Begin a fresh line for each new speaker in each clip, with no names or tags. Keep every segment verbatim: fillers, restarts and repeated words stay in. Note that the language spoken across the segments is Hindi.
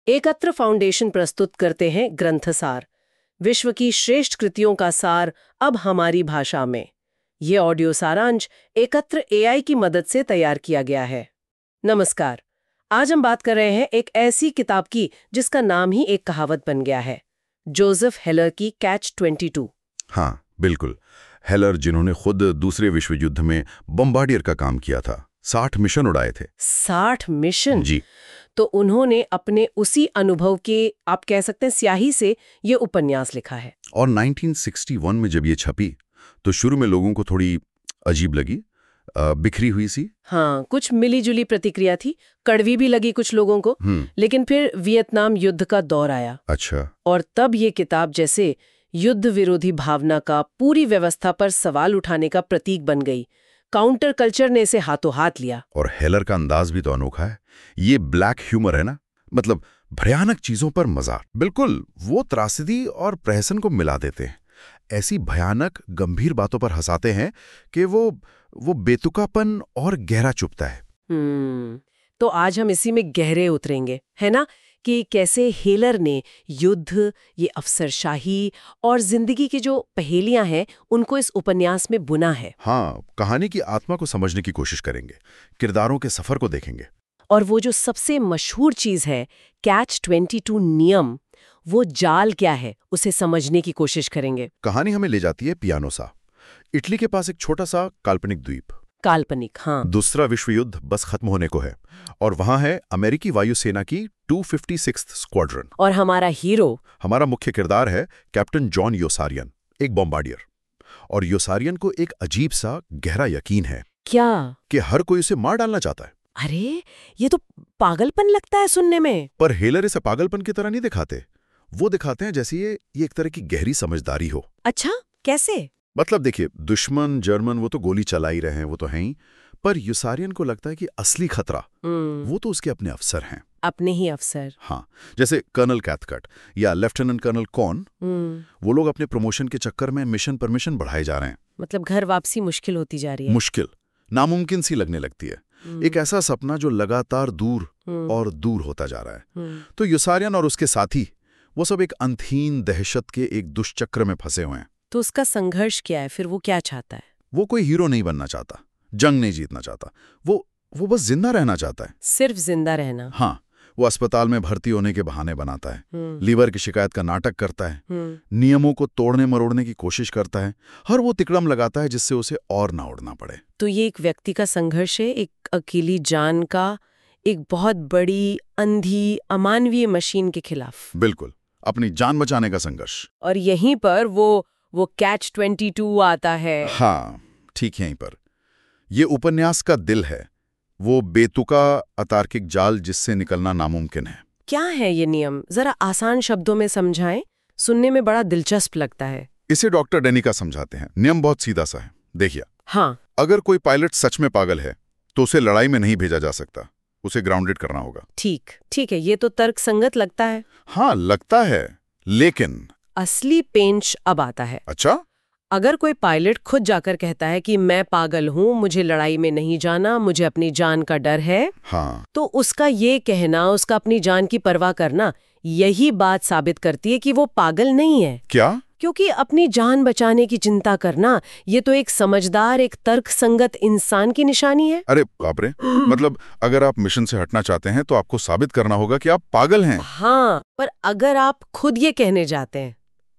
एकत्र फाउंडेशन प्रस्तुत करते हैं ग्रंथसार, विश्व की श्रेष्ठ कृतियों का सार अब हमारी भाषा में। ये ऑडियो सारांश एकत्र एआई की मदद से तैयार किया गया है। नमस्कार, आज हम बात कर रहे हैं एक ऐसी किताब की जिसका नाम ही एक कहावत बन गया है, जोसेफ हेलर की कैच ट्वेंटी टू।
हाँ, बिल्कुल। हेलर, जिन्होंने खुद दूसरे विश्व युद्ध में बम्बार्डियर का काम किया था, साठ मिशन उड़ाए थे।
साठ मिशन?
जी।
तो उन्होंने अपने उसी अनुभव के, आप कह सकते हैं, स्याही से ये उपन्यास लिखा है।
और नाइनटीन सिक्सटी वन में जब ये छपी तो शुरू में लोगों को थोड़ी अजीब लगी, आ, बिखरी हुई सी।
हाँ, कुछ मिली जुली प्रतिक्रिया थी, कड़वी भी लगी कुछ लोगों को। लेकिन फिर वियतनाम युद्ध का दौर आया।
अच्छा।
और तब ये किताब जैसे युद्ध विरोधी भावना का, पूरी व्यवस्था पर सवाल उठाने का प्रतीक बन गई। काउंटर कल्चर ने इसे हाथों हाथ लिया।
और हेलर का अंदाज भी तो अनोखा है। ये ब्लैक ह्यूमर है ना, मतलब भयानक चीजों पर मजाक। बिल्कुल, वो त्रासदी और प्रहसन को मिला देते हैं। ऐसी भयानक गंभीर बातों पर हंसाते हैं कि वो वो बेतुकापन और गहरा चुभता है।
हम्म तो आज हम इसी में गहरे उतरेंगे, है ना, कि कैसे हेलर ने युद्ध, ये अफसरशाही और जिंदगी की जो पहेलियां हैं उनको इस उपन्यास में बुना है।
हाँ, कहानी की आत्मा को समझने की कोशिश करेंगे, किरदारों के सफर को देखेंगे।
और वो जो सबसे मशहूर चीज है, कैच ट्वेंटी टू नियम, वो जाल क्या है, उसे समझने की कोशिश करेंगे।
कहानी हमें ले जाती है पियानोसा, इटली के पास एक छोटा सा काल्पनिक द्वीप।
काल्पनिक, हाँ।
दूसरा विश्व युद्ध बस खत्म होने को है और वहां है अमेरिकी वायुसेना की टू फिफ्टी सिक्स्थ स्क्वाड्रन।
और हमारा हीरो,
हमारा मुख्य किरदार है कैप्टन जॉन योसारियन, एक बॉम्बार्डियर। और योसारियन को एक अजीब सा गहरा यकीन है।
क्या?
कि हर कोई उसे मार डालना चाहता है।
अरे, ये तो पागलपन लगता है सुनने में।
पर हेलर इसे पागलपन की तरह नहीं दिखाते। वो दिखाते हैं जैसे ये ये एक तरह की गहरी समझदारी हो।
अच्छा, कैसे?
मतलब देखिए, दुश्मन जर्मन वो तो गोली चला ही रहे हैं, वो तो हैं ही, पर योसारियन को लगता है कि असली खतरा वो तो उसके अपने अफसर हैं।
अपने ही अफसर।
हाँ, जैसे कर्नल कैथकट या लेफ्टिनेंट कर्नल कॉर्न, वो लोग अपने प्रमोशन के चक्कर में मिशन पर मिशन बढ़ाए जा रहे हैं।
मतलब घर वापसी मुश्किल होती जा रही है।
मुश्किल, नामुमकिन सी लगने लगती है। एक ऐसा सपना जो लगातार दूर और दूर होता जा रहा है। तो योसारियन और उसके साथी, वो सब एक अंतहीन दहशत के एक दुष्चक्र में फंसे हुए हैं।
तो उसका संघर्ष क्या है फिर? वो क्या चाहता है?
वो कोई हीरो नहीं बनना चाहता, जंग नहीं जीतना चाहता, वो वो बस जिंदा रहना चाहता है।
सिर्फ जिंदा रहना?
हाँ, वो अस्पताल में भर्ती होने के बहाने बनाता है, लीवर की शिकायत का नाटक करता है, नियमों को तोड़ने मरोड़ने की कोशिश करता है, हर वो तिकड़म लगाता है जिससे उसे और ना उड़ना पड़े।
तो ये एक व्यक्ति का संघर्ष है, एक अकेली जान का, एक बहुत बड़ी अंधी अमानवीय मशीन के खिलाफ।
बिल्कुल, अपनी जान बचाने का संघर्ष।
और यहीं पर वो वो कैच ट्वेंटी टू आता है।
हाँ, ठीक यहीं पर। ये उपन्यास का दिल है, वो बेतुका अतार्किक जाल जिससे निकलना नामुमकिन है।
क्या है ये नियम? जरा आसान शब्दों में समझाएं, सुनने में बड़ा दिलचस्प लगता है।
इसे डॉक्टर डेनिका समझाते हैं। नियम बहुत सीधा सा है, देखिए।
हाँ।
अगर कोई पायलट सच में पागल है तो उसे लड़ाई में नहीं भेजा जा सकता, उसे ग्राउंडेड करना होगा।
ठीक ठीक है, ये तो तर्कसंगत लगता है।
हाँ, लगता है, लेकिन
असली पेंच अब आता है।
अच्छा?
अगर कोई पायलट खुद जाकर कहता है कि मैं पागल हूं, मुझे लड़ाई में नहीं जाना, मुझे अपनी जान का डर है,
हाँ,
तो उसका ये कहना, उसका अपनी जान की परवाह करना, यही बात साबित करती है कि वो पागल नहीं है।
क्या?
क्योंकि अपनी जान बचाने की चिंता करना, ये तो एक समझदार, एक तर्कसंगत इंसान की निशानी है।
अरे बाप रे, मतलब अगर आप मिशन से हटना चाहते हैं तो आपको साबित करना होगा कि आप पागल हैं।
हाँ, पर अगर आप खुद ये कहने जाते हैं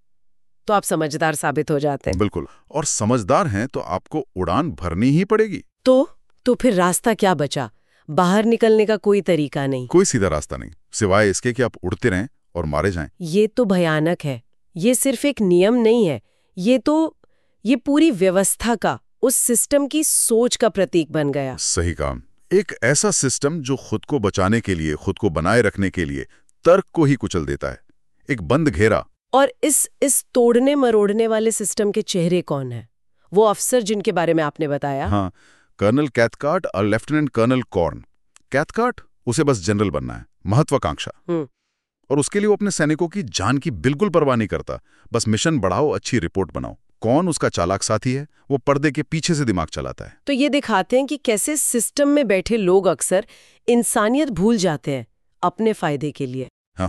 तो आप समझदार साबित हो जाते हैं।
बिल्कुल, और समझदार हैं तो आपको उड़ान भरनी ही पड़ेगी।
तो तो फिर रास्ता क्या बचा? बाहर निकलने का कोई तरीका नहीं,
कोई सीधा रास्ता नहीं, सिवाय इसके कि आप उड़ते रहें और मारे जाएं।
ये तो भयानक है। ये सिर्फ एक नियम नहीं है, ये तो ये पूरी व्यवस्था का, उस सिस्टम की सोच का प्रतीक बन गया।
सही काम। एक ऐसा सिस्टम जो खुद को बचाने के लिए, खुद को बनाए रखने के लिए तर्क को ही कुचल देता है। एक बंद घेरा।
और इस इस तोड़ने मरोड़ने वाले सिस्टम के चेहरे कौन है? वो अफसर जिनके बारे में आपने बताया।
हाँ, कर्नल कैथकार्ट और लेफ्टिनेंट कर्नल कॉर्न। कैथकार्ट, उसे बस जनरल बनना है, महत्वाकांक्षा, और उसके लिए वो अपने सैनिकों की जान की बिल्कुल परवाह नहीं करता, बस मिशन बढ़ाओ, अच्छी रिपोर्ट बनाओ। कौन उसका चालाक साथी है, वो पर्दे के पीछे से दिमाग चलाता है।
तो ये दिखाते हैं कि कैसे सिस्टम में बैठे लोग अक्सर इंसानियत भूल जाते हैं अपने फायदे के लिए।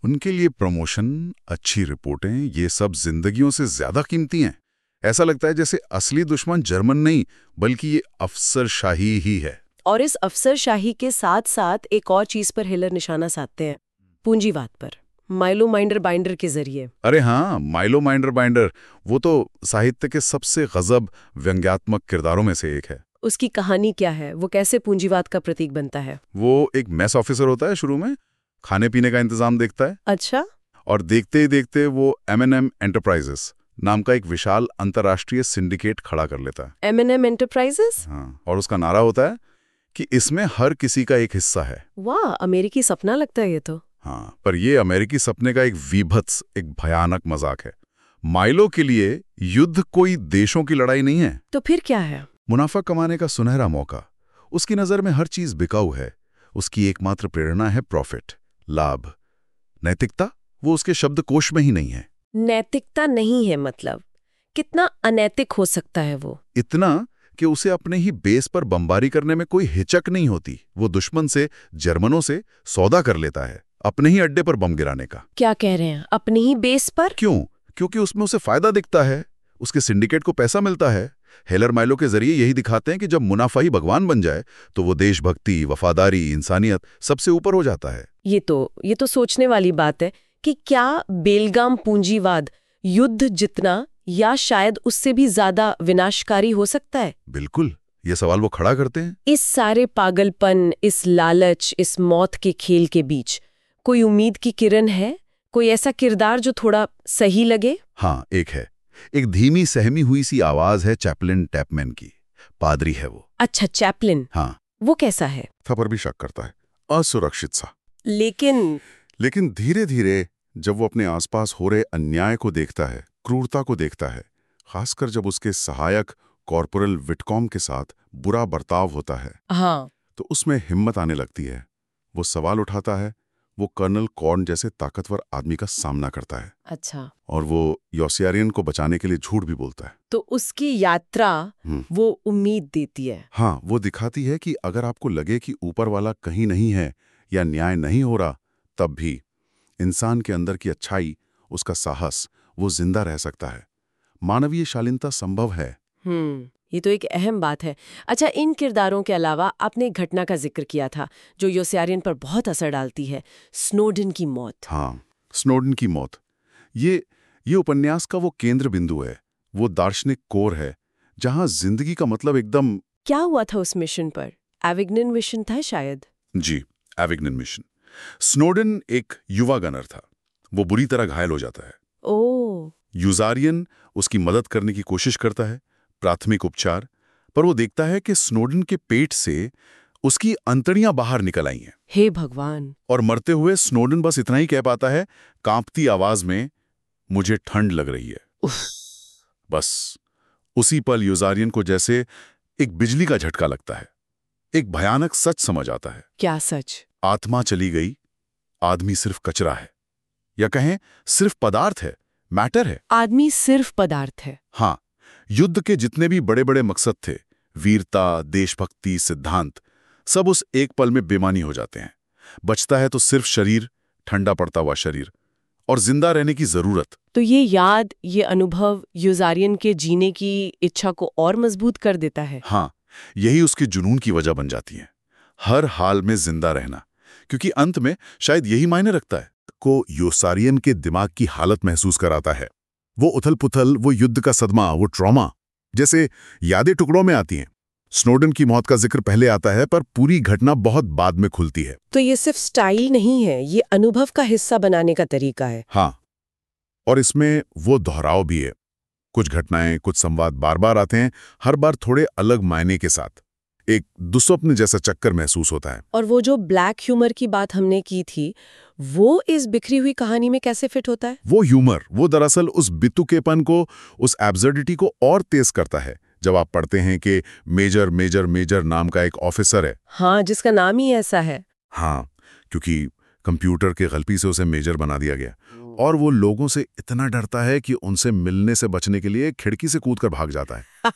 उनके लिए प्रमोशन, अच्छी रिपोर्टें, ये सब जिंदगियों से ज्यादा कीमती हैं। ऐसा लगता है जैसे असली दुश्मन जर्मन नहीं बल्कि ये अफसरशाही ही है।
और इस अफसरशाही के साथ साथ एक और चीज पर हिलर निशाना साधते हैं, पूंजीवाद पर, माइलो माइंडर बाइंडर के जरिए।
अरे हाँ, माइलो माइंडर बाइंडर, वो तो साहित्य के सबसे गजब व्यंग्यात्मक किरदारों में से एक है।
उसकी कहानी क्या है? वो कैसे पूंजीवाद का प्रतीक बनता है?
वो एक मेस ऑफिसर होता है, शुरू में खाने पीने का इंतजाम देखता है।
अच्छा।
और देखते ही देखते वो एम एन एम एंटरप्राइजेस नाम का एक विशाल अंतर्राष्ट्रीय सिंडिकेट खड़ा कर लेता है।
M N M enterprises?
हाँ, और उसका नारा होता है कि इसमें हर किसी का एक हिस्सा है।
वाह, अमेरिकी सपना लगता है ये तो।
हाँ, पर ये अमेरिकी सपने का एक वीभत्स, एक भयानक मजाक है। माइलो के लिए युद्ध कोई देशों की लड़ाई नहीं है।
तो फिर क्या है?
मुनाफा कमाने का सुनहरा मौका। उसकी नजर में हर चीज बिकाऊ है। उसकी एकमात्र प्रेरणा है प्रॉफिट, लाभ। नैतिकता वो उसके शब्दकोश में ही नहीं है।
नैतिकता नहीं है मतलब? कितना अनैतिक हो सकता है वो?
इतना कि उसे अपने ही बेस पर बमबारी करने में कोई हिचक नहीं होती। वो दुश्मन से, जर्मनों से सौदा कर लेता है अपने ही अड्डे पर बम गिराने का।
क्या कह रहे हैं? अपने ही बेस पर?
क्यों? क्योंकि उसमें उसे फायदा दिखता है, उसके सिंडिकेट को पैसा मिलता है। हेलर माइलो के जरिए यही दिखाते हैं कि जब मुनाफा ही भगवान बन जाए तो वो देशभक्ति, वफादारी, इंसानियत सबसे ऊपर हो जाता है।
ये तो ये तो सोचने वाली बात है कि क्या बेलगाम पूंजीवाद युद्ध जितना या शायद उससे भी ज्यादा विनाशकारी हो सकता है?
बिल्कुल, ये सवाल वो खड़ा करते हैं।
इस सारे पागलपन, इस लालच, इस मौत के खेल के बीच कोई उम्मीद की किरण है? कोई ऐसा किरदार जो थोड़ा सही लगे?
हाँ, एक है। एक धीमी सहमी हुई सी आवाज है चैपलिन टैपमैन की। पादरी है वो।
अच्छा, चैपलिन।
हाँ।
वो कैसा है?
था पर भी शक करता है, असुरक्षित सा।
लेकिन
लेकिन धीरे धीरे जब वो अपने आसपास हो रहे अन्याय को देखता है, क्रूरता को देखता है, खासकर जब उसके सहायक कॉर्पोरल विटकॉम के साथ बुरा बर्ताव होता है,
हाँ,
तो उसमें हिम्मत आने लगती है। वो सवाल उठाता है। वो कर्नल कॉर्न जैसे ताकतवर आदमी का सामना करता है।
अच्छा।
और वो योसियारियन को बचाने के लिए झूठ भी बोलता है।
तो उसकी यात्रा वो उम्मीद देती है।
हाँ, वो दिखाती है कि अगर आपको लगे कि ऊपर वाला कहीं नहीं है या न्याय नहीं हो रहा, तब भी इंसान के अंदर की अच्छाई, उसका साहस, वो जिंदा रह सकता है। मानवीय शालीनता संभव है।
हम्म ये तो एक अहम बात है। अच्छा, इन किरदारों के अलावा आपने एक घटना का जिक्र किया था जो योसियारियन पर बहुत असर डालती है, स्नोडन की मौत।
हाँ, स्नोडन की मौत। ये ये उपन्यास का वो केंद्र बिंदु है, वो दार्शनिक कोर है, जहां जिंदगी का मतलब एकदम।
क्या हुआ था उस मिशन पर? एविग्नन मिशन था शायद।
जी, एविग्नन मिशन। स्नोडन एक युवा गनर था। वो बुरी तरह घायल हो जाता है।
ओह।
यूजारियन उसकी मदद करने की कोशिश करता है, प्राथमिक उपचार, पर वो देखता है कि स्नोडन के पेट से उसकी अंतड़ियां बाहर निकल आई हैं।
हे भगवान।
और मरते हुए स्नोडन बस इतना ही कह पाता है, कांपती आवाज में, मुझे ठंड लग रही है।
उफ।
बस उसी पल यूजारियन को जैसे एक बिजली का झटका लगता है। एक भयानक सच समझ आता है।
क्या सच?
आत्मा चली गई, आदमी सिर्फ कचरा है, या कहें सिर्फ पदार्थ है, मैटर है।
आदमी सिर्फ पदार्थ है।
हाँ, युद्ध के जितने भी बड़े बड़े मकसद थे, वीरता, देशभक्ति, सिद्धांत, सब उस एक पल में बेमानी हो जाते हैं। बचता है तो सिर्फ शरीर, ठंडा पड़ता हुआ शरीर, और जिंदा रहने की जरूरत।
तो ये याद, ये अनुभव यूजारियन के जीने की इच्छा को और मजबूत कर देता है।
हाँ, यही उसके जुनून की वजह बन जाती है, हर हाल में जिंदा रहना, क्योंकि अंत में शायद यही मायने रखता है। को योसारियन के दिमाग की हालत महसूस कराता है। वो उथल पुथल, वो युद्ध का सदमा, वो ट्रॉमा, जैसे यादें टुकड़ों में आती हैं। स्नोडन की मौत का जिक्र पहले आता है, पर पूरी घटना बहुत बाद में खुलती है।
तो ये सिर्फ स्टाइल नहीं है, ये अनुभव का हिस्सा बनाने का तरीका है।
हाँ, और इसमें वो दोहराव भी है। कुछ घटनाएं, कुछ संवाद बार बार आते हैं, हर बार थोड़े अलग मायने के साथ। एक दुस्वप्न जैसा चक्कर महसूस होता है।
और वो जो ब्लैक ह्यूमर की बात हमने की थी, वो इस बिखरी हुई कहानी में कैसे फिट होता है?
वो ह्यूमर, वो दरअसल उस बितुकेपन को, उस एब्सर्डिटी को और तेज करता है। जब आप पढ़ते हैं कि मेजर मेजर मेजर नाम का एक ऑफिसर है।
हाँ, जिसका नाम ही ऐसा है।
हाँ, क्योंकि कंप्यूटर के गलती से उसे मेजर बना दिया गया, और वो लोगों से इतना डरता है कि उनसे मिलने से बचने के लिए खिड़की से कूदकर भाग जाता है।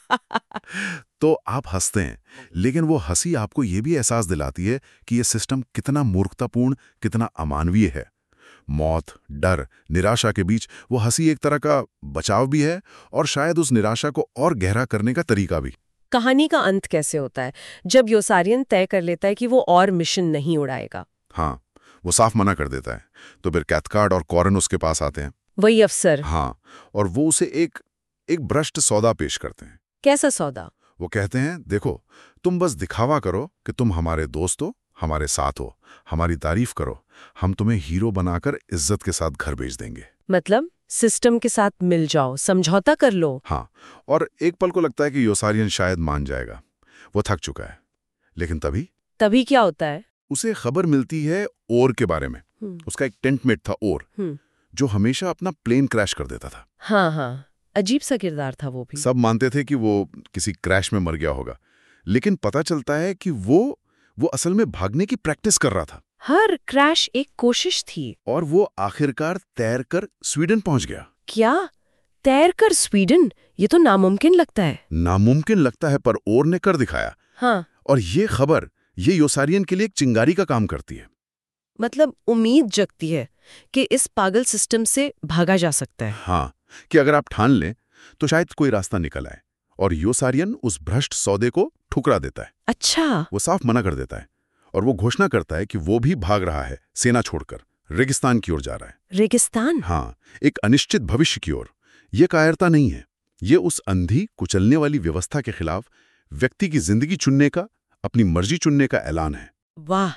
तो आप हंसते हैं, लेकिन वो हंसी आपको ये भी एहसास दिलाती है कि ये सिस्टम कितना मूर्खतापूर्ण, कितना अमानवीय है। मौत, डर, निराशा के बीच वो हंसी एक तरह का बचाव भी है और शायद उस निराशा को और गहरा करने का तरीका भी।
कहानी का अंत कैसे होता है जब योसारियन तय कर लेता है कि वो और मिशन नहीं उड़ाएगा?
हाँ, वो साफ मना कर देता है। तो फिर कैथकार्ड और कॉरन उसके पास आते हैं,
वही अफसर।
हाँ, और वो उसे एक एक भ्रष्ट सौदा पेश करते हैं।
कैसा सौदा?
वो कहते हैं, देखो, तुम बस दिखावा करो कि तुम हमारे दोस्त हो, हमारे साथ हो, हमारी तारीफ करो, हम तुम्हें हीरो बनाकर इज्जत के साथ घर भेज देंगे।
मतलब सिस्टम के साथ मिल जाओ, समझौता कर लो।
हाँ, और एक पल को लगता है कि योसारियन शायद मान जाएगा, वो थक चुका है। लेकिन तभी
तभी क्या होता है?
उसे खबर मिलती है ओर के बारे में। उसका एक टेंटमेट था ओर, जो हमेशा अपना प्लेन क्रैश कर देता था।
हाँ हाँ, अजीब सा किरदार था वो भी।
सब मानते थे कि वो किसी क्रैश में मर गया होगा, लेकिन पता चलता है कि वो वो असल में भागने की प्रैक्टिस कर रहा था।
हर क्रैश एक कोशिश थी।
और वो आखिरकार तैरकर स्वीडन पहुंच गया।
क्या? तैरकर स्वीडन? ये तो नामुमकिन लगता है।
नामुमकिन लगता है, पर ओर ने कर दिखाया।
हाँ।
और ये खबर ये योसारियन के लिए एक चिंगारी का काम करती है।
मतलब उम्मीद जगती है कि इस पागल सिस्टम से भागा जा सकता है।
हाँ, कि अगर आप ठान लें तो शायद कोई रास्ता निकल आए। और योसारियन उस भ्रष्ट सौदे को ठुकरा देता है।
अच्छा।
वो साफ मना कर देता है और वो घोषणा करता है कि वो भी भाग रहा है, सेना छोड़कर रेगिस्तान की ओर जा रहा है।
रेगिस्तान?
हाँ, एक अनिश्चित भविष्य की ओर। ये कायरता नहीं है, ये उस अंधी कुचलने वाली व्यवस्था के खिलाफ व्यक्ति की जिंदगी चुनने का, अपनी मर्जी चुनने का ऐलान है।
वाह,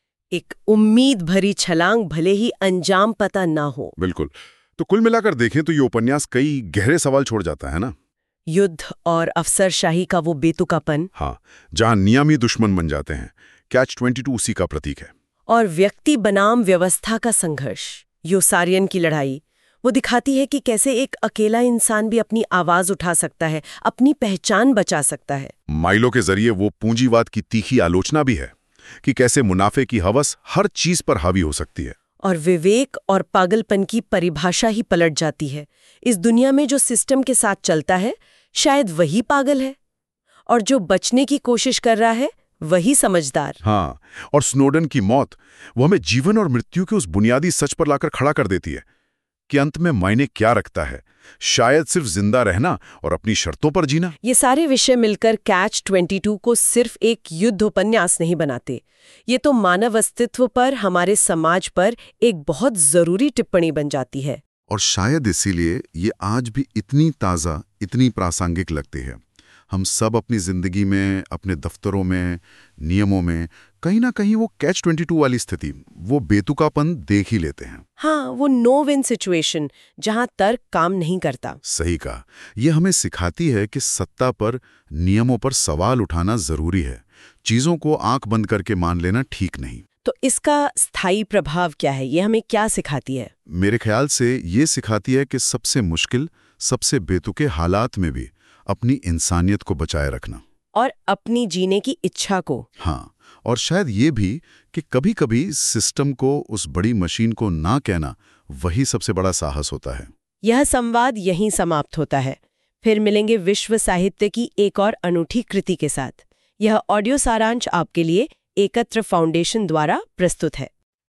एक उम्मीद भरी छलांग, भले ही अंजाम पता ना हो।
बिल्कुल। तो कुल मिलाकर देखें तो ये उपन्यास कई गहरे सवाल छोड़ जाता है ना।
युद्ध और अफसरशाही का वो बेतुकापन।
हाँ, जहां नियमी दुश्मन बन जाते हैं। कैच ट्वेंटी टू उसी का प्रतीक है।
और व्यक्ति बनाम व्यवस्था का संघर्ष, योसारियन की लड़ाई, वो दिखाती है कि कैसे एक अकेला इंसान भी अपनी आवाज उठा सकता है, अपनी पहचान बचा सकता है।
माइलो के जरिए वो पूंजीवाद की तीखी आलोचना भी है कि कैसे मुनाफे की हवस हर चीज पर हावी हो सकती है।
और विवेक और पागलपन की परिभाषा ही पलट जाती है। इस दुनिया में जो सिस्टम के साथ चलता है, शायद वही पागल है, और जो बचने की कोशिश कर रहा है वही समझदार।
हाँ, और स्नोडन की मौत वो हमें जीवन और मृत्यु के उस बुनियादी सच पर लाकर खड़ा कर देती है कि अंत में मायने क्या रखता है, शायद सिर्फ जिंदा रहना और अपनी शर्तों पर जीना।
ये सारे विषय मिलकर कैच ट्वेंटी टू को सिर्फ एक युद्ध उपन्यास नहीं बनाते। ये तो मानव अस्तित्व पर, हमारे समाज पर एक बहुत जरूरी टिप्पणी बन जाती है।
और शायद इसीलिए ये आज भी इतनी ताज़ा, इतनी प्रासंगिक लगती है। हम सब अपनी जिंदगी में, अपने दफ्तरों में, नियमों में कहीं ना कहीं वो कैच ट्वेंटी टू वाली स्थिति, वो बेतुकापन देख ही लेते हैं।
हाँ, वो नो विन सिचुएशन जहां तर्क काम नहीं करता।
सही कहा। ये हमें सिखाती है कि सत्ता पर, नियमों पर सवाल उठाना जरूरी है। चीजों को आंख बंद करके मान लेना ठीक नहीं।
तो इसका स्थायी प्रभाव क्या है? ये हमें क्या सिखाती है?
मेरे ख्याल से ये सिखाती है कि सबसे मुश्किल, सबसे बेतुके हालात में भी अपनी इंसानियत को बचाए रखना
और अपनी जीने की इच्छा को।
हाँ, और शायद ये भी कि कभी-कभी सिस्टम को, उस बड़ी मशीन को ना कहना, वही सबसे बड़ा साहस होता है।
यह संवाद यहीं समाप्त होता है। फिर मिलेंगे विश्व साहित्य की एक और अनूठी कृति के साथ। यह ऑडियो सारांश आपके लिए एकत्र फाउंडेशन द्वारा प्रस्तुत है।